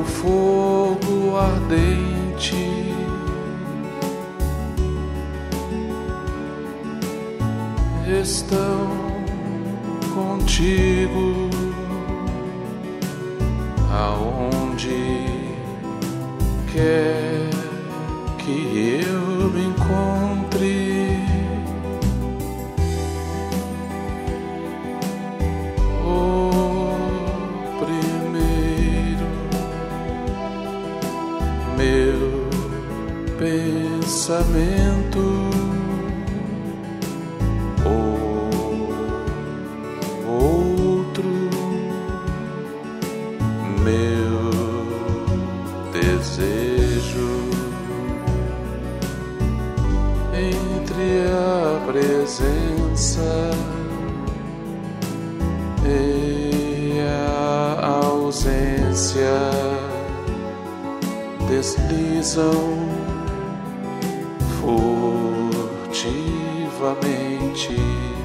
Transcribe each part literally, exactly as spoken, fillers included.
fogo ardente, estão contigo aonde quer que eu me encontre. O primeiro meu pensamento, meu desejo, entre a presença e a ausência, deslizam furtivamente.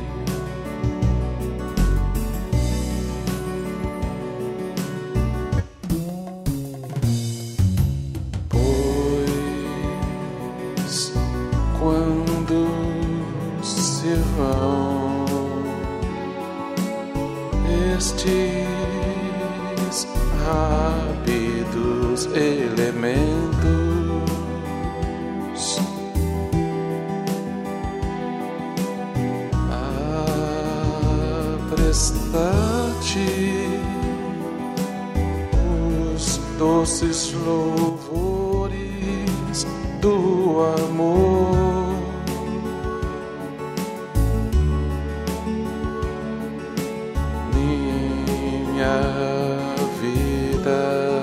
Quando se vão estes rápidos elementos, apresta-te os doces louvores do amor. Minha vida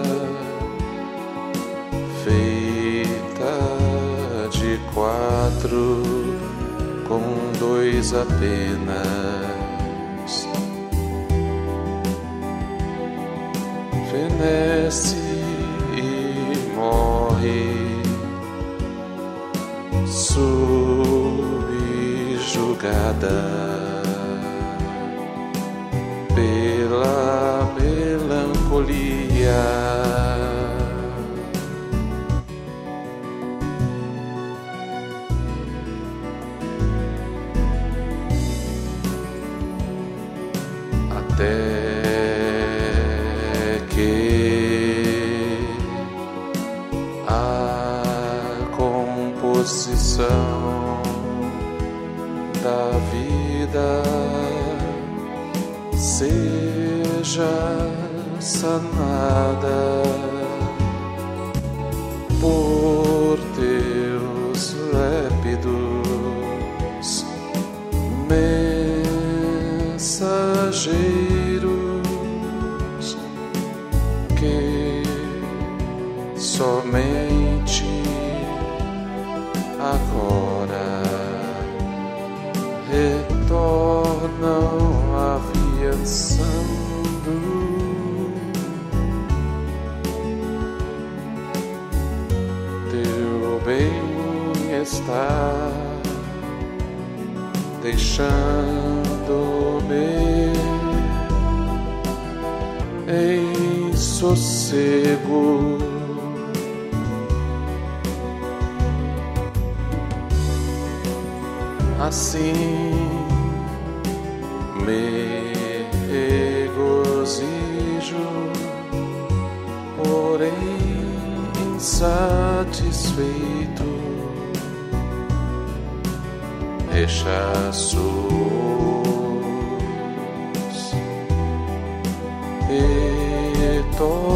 feita de quatro, com dois apenas, fenece e morre subjugada pela melancolia. Até que a composição da vida seja sanada por teus lépidos mensageiros, que somente agora retornam afiançando teu bem-estar, deixando-me em sossego. Assim me regozijo, porém insatisfeito, rechaços e torno